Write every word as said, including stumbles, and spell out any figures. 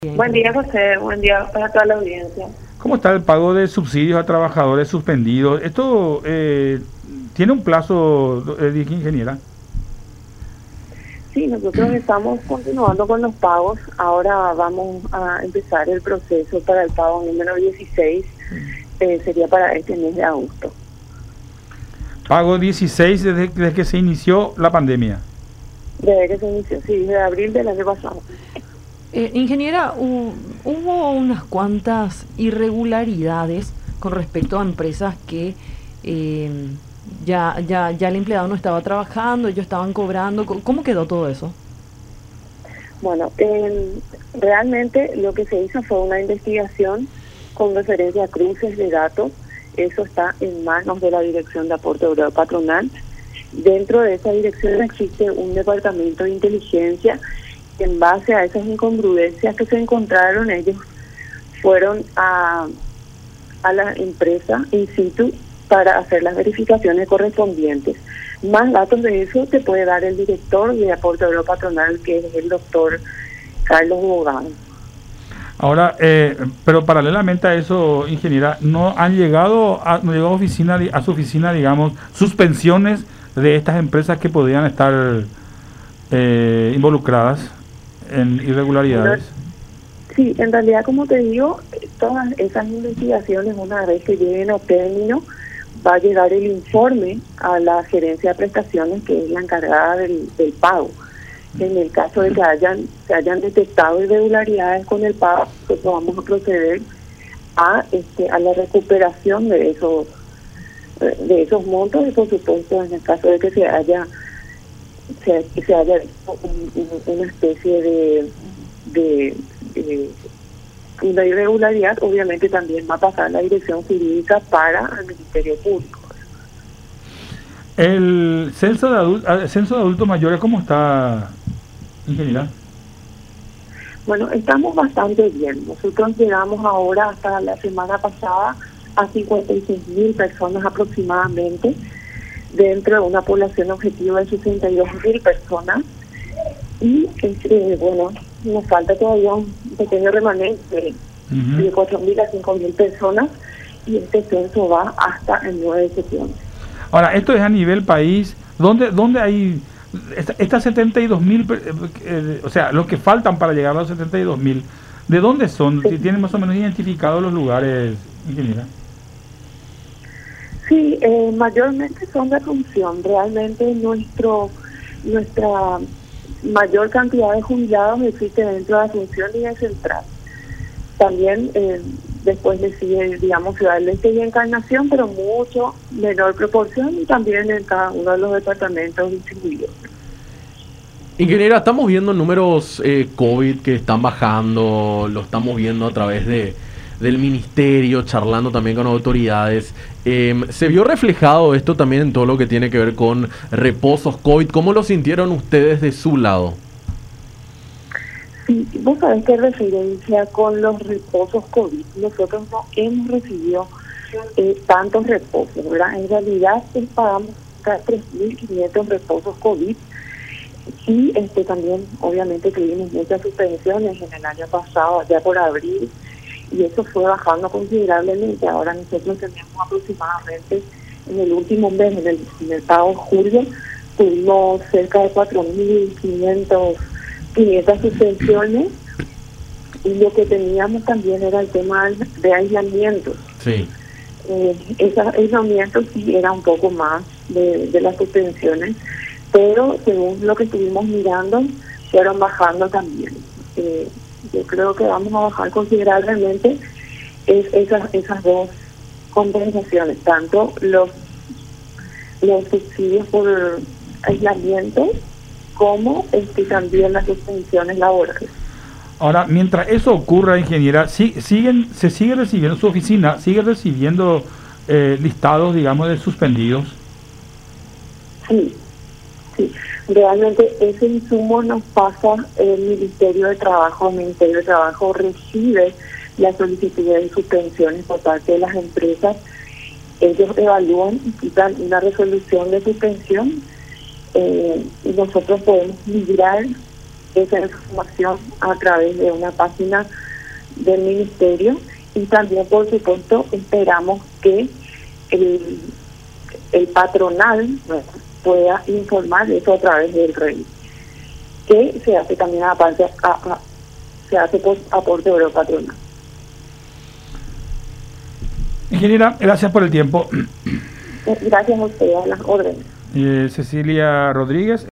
Bien, Buen ¿cómo día, está? José. Buen día para toda la audiencia. ¿Cómo está el pago de subsidios a trabajadores suspendidos? Esto eh, tiene un plazo, eh, dije ingeniera. Sí, nosotros estamos continuando con los pagos. Ahora vamos a empezar el proceso para el pago número dieciséis. Eh, sería para este mes de agosto. Pago dieciséis desde, desde que se inició la pandemia. Desde que se inició, sí, desde abril del año pasado. Eh, ingeniera, hu- hubo unas cuantas irregularidades con respecto a empresas que eh, ya, ya, ya el empleado no estaba trabajando, ellos estaban cobrando. Co- ¿Cómo quedó todo eso? Bueno, eh, realmente lo que se hizo fue una investigación con referencia a cruces de datos. Eso está en manos de la Dirección de Aporte Obrero Patronal. Dentro de esa dirección existe un departamento de inteligencia. En base a esas incongruencias que se encontraron, ellos fueron a, a la empresa in situ para hacer las verificaciones correspondientes. Más datos de eso te puede dar el director de Aporte Obrero Patronal, que es el doctor Carlos Bogán. Ahora, eh, pero paralelamente a eso, ingeniera, ¿no han llegado a, no llegó a, oficina, a su oficina, digamos, suspensiones de estas empresas que podrían estar eh, involucradas en irregularidades? Sí, en realidad, como te digo, todas esas investigaciones, una vez que lleguen a término, va a llegar el informe a la gerencia de prestaciones, que es la encargada del, del pago. En el caso de que hayan se hayan detectado irregularidades con el pago, pues vamos a proceder a este a la recuperación de esos de esos montos, y por supuesto en el caso de que se haya se, que se haya un, un, una especie de, de, de una irregularidad, obviamente también va a pasar la dirección jurídica para el Ministerio Público. El censo de, adul el censo de adultos mayores, ¿cómo está, ingeniera? Bueno, estamos bastante bien. Nosotros llegamos ahora hasta la semana pasada a cincuenta y seis mil personas aproximadamente, dentro de una población objetiva de sesenta y dos mil personas. Y este, bueno, nos falta todavía un pequeño remanente Uh-huh. de cuatro mil a cinco mil personas, y este censo va hasta el nueve de septiembre. Ahora, esto es a nivel país. ¿Dónde, dónde hay esta- estas setenta y dos mil, eh, eh, o sea, los que faltan para llegar a los setenta y dos mil? ¿De dónde son? Sí. Si tienen más o menos identificados los lugares, ingeniera. Sí, eh, mayormente son de Asunción. Realmente nuestro nuestra mayor cantidad de jubilados existe dentro de Asunción y de Central. También eh, después le sigue, digamos, Ciudad del Este y Encarnación, pero mucho menor proporción, y también en cada uno de los departamentos distribuidos. Ingeniera, estamos viendo números eh, COVID que están bajando, lo estamos viendo a través de, del ministerio, charlando también con autoridades. Eh, ¿Se vio reflejado esto también en todo lo que tiene que ver con reposos COVID? ¿Cómo lo sintieron ustedes de su lado? Sí, vos sabés que referencia con los reposos COVID, nosotros no hemos recibido eh, tantos reposos, ¿verdad? En realidad eh, pagamos tres mil quinientos reposos COVID. Y este también obviamente tuvimos muchas suspensiones en el año pasado, ya por abril, y eso fue bajando considerablemente. Ahora nosotros tenemos aproximadamente, en el último mes, en el, en el pago julio, tuvimos cerca de cuatro mil quinientas suspensiones, y lo que teníamos también era el tema de aislamiento. Sí. Eh, ese aislamiento sí era un poco más de, de las suspensiones, pero según lo que estuvimos mirando, fueron bajando también. Eh, yo creo que vamos a bajar considerablemente es, esas esas dos compensaciones, tanto los los subsidios por aislamiento como este, también las suspensiones laborales. Ahora, mientras eso ocurra, ingeniera, sí, siguen, se sigue recibiendo, su oficina sigue recibiendo eh, listados, digamos, de suspendidos. Sí, sí. Realmente ese insumo nos pasa el Ministerio de Trabajo. El Ministerio de Trabajo recibe las solicitudes de suspensiones por parte de las empresas. Ellos evalúan y quitan una resolución de suspensión, eh, y nosotros podemos migrar esa información a través de una página del ministerio, y también, por supuesto, esperamos que el, el patronal, ¿verdad?, pueda informar eso a través del R E I, que se hace también aparte, a, a, se hace por aporte de oro patronal. Ingeniera, gracias por el tiempo. Gracias a ustedes, a las órdenes. Eh, Cecilia Rodríguez.